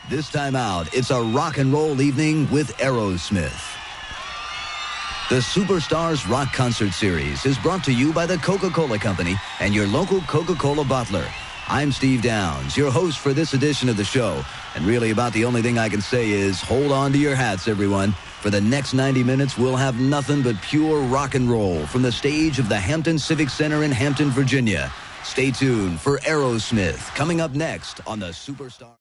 This time out, it's a rock and roll evening with Aerosmith. The Superstars Rock Concert Series is brought to you by the Coca-Cola Company and your local Coca-Cola bottler. I'm Steve Downs, your host for this edition of the show. And really about the only thing I can say is hold on to your hats, everyone. For the next 90 minutes, we'll have nothing but pure rock and roll from the stage of the Hampton Civic Center in Hampton, Virginia. Stay tuned for Aerosmith coming up next on the Superstar.